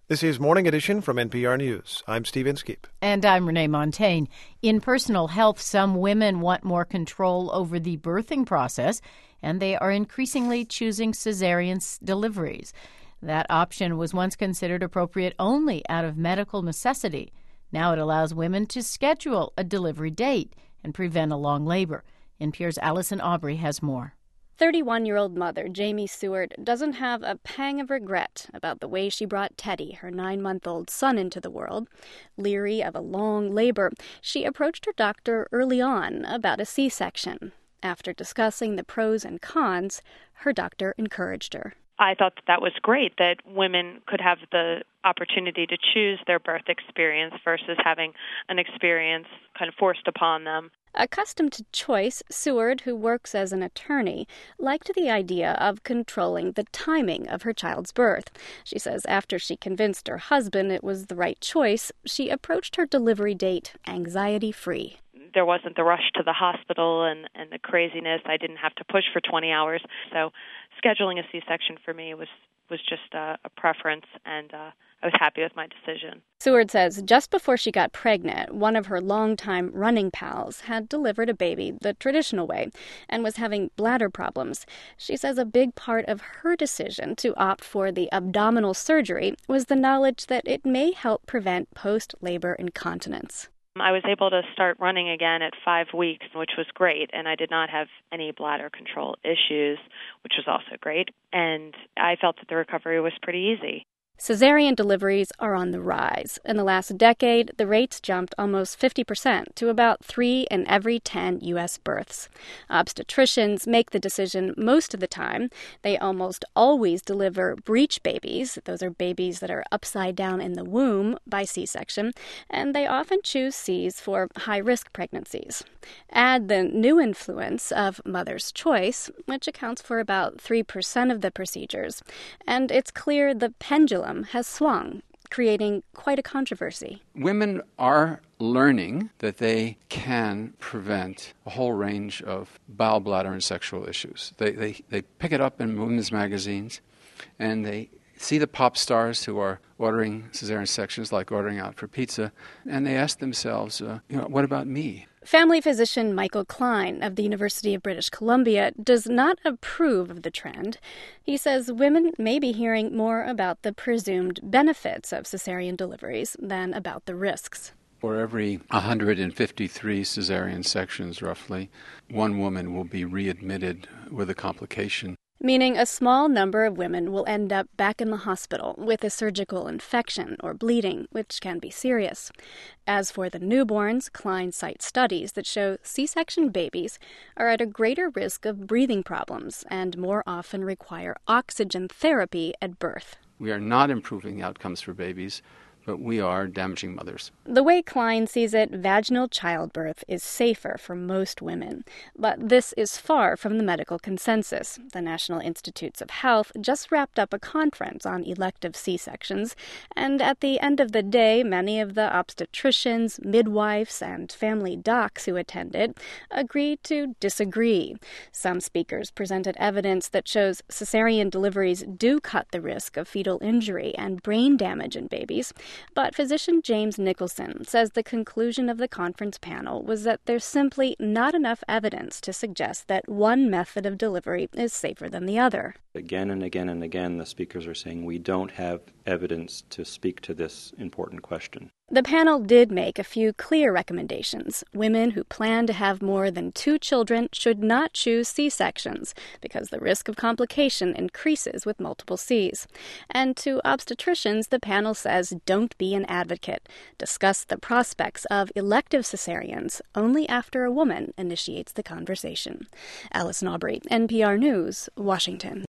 This is Morning Edition from NPR News. I'm Steve Inskeep. And I'm Renee Montagne. In personal health, some women want more control over the birthing process, and they are increasingly choosing cesarean deliveries. That option was once considered appropriate only out of medical necessity. Now it allows women to schedule a delivery date and prevent a long labor. NPR's Allison Aubrey has more. 31-year-old mother Jamie Seward doesn't have a pang of regret about the way she brought Teddy, her 9-month-old son, into the world. Leery of a long labor, she approached her doctor early on about a C-section. After discussing the pros and cons, her doctor encouraged her. I thought that was great, that women could have the opportunity to choose their birth experience versus having an experience kind of forced upon them. Accustomed to choice, Seward, who works as an attorney, liked the idea of controlling the timing of her child's birth. She says after she convinced her husband it was the right choice, she approached her delivery date anxiety-free. There wasn't the rush to the hospital and the craziness. I didn't have to push for 20 hours. So scheduling a C-section for me was just a preference, and I was happy with my decision. Seward says just before she got pregnant, one of her longtime running pals had delivered a baby the traditional way and was having bladder problems. She says a big part of her decision to opt for the abdominal surgery was the knowledge that it may help prevent post-labor incontinence. I was able to start running again at 5 weeks, which was great, and I did not have any bladder control issues, which was also great, and I felt that the recovery was pretty easy. Cesarean deliveries are on the rise. In the last decade, the rates jumped almost 50% to about 3 in every 10 U.S. births. Obstetricians make the decision most of the time. They almost always deliver breech babies. Those are babies that are upside down in the womb by C-section, and they often choose Cs for high-risk pregnancies. Add the new influence of mother's choice, which accounts for about 3% of the procedures, and it's clear the pendulum has swung, creating quite a controversy. Women are learning that they can prevent a whole range of bowel, bladder, and sexual issues. They pick it up in women's magazines, and they see the pop stars who are ordering cesarean sections like ordering out for pizza, and they ask themselves, what about me? Family physician Michael Klein of the University of British Columbia does not approve of the trend. He says women may be hearing more about the presumed benefits of cesarean deliveries than about the risks. For every 153 cesarean sections, roughly, one woman will be readmitted with a complication. Meaning a small number of women will end up back in the hospital with a surgical infection or bleeding, which can be serious. As for the newborns, Klein cites studies that show C-section babies are at a greater risk of breathing problems and more often require oxygen therapy at birth. We are not improving the outcomes for babies, but we are damaging mothers. The way Klein sees it, vaginal childbirth is safer for most women. But this is far from the medical consensus. The National Institutes of Health just wrapped up a conference on elective C-sections, and at the end of the day, many of the obstetricians, midwives, and family docs who attended agreed to disagree. Some speakers presented evidence that shows cesarean deliveries do cut the risk of fetal injury and brain damage in babies. But physician James Nicholson says the conclusion of the conference panel was that there's simply not enough evidence to suggest that one method of delivery is safer than the other. Again and again and again, the speakers are saying we don't have evidence to speak to this important question. The panel did make a few clear recommendations. Women who plan to have more than 2 children should not choose C-sections because the risk of complication increases with multiple Cs. And to obstetricians, the panel says don't be an advocate. Discuss the prospects of elective cesareans only after a woman initiates the conversation. Allison Aubrey, NPR News, Washington.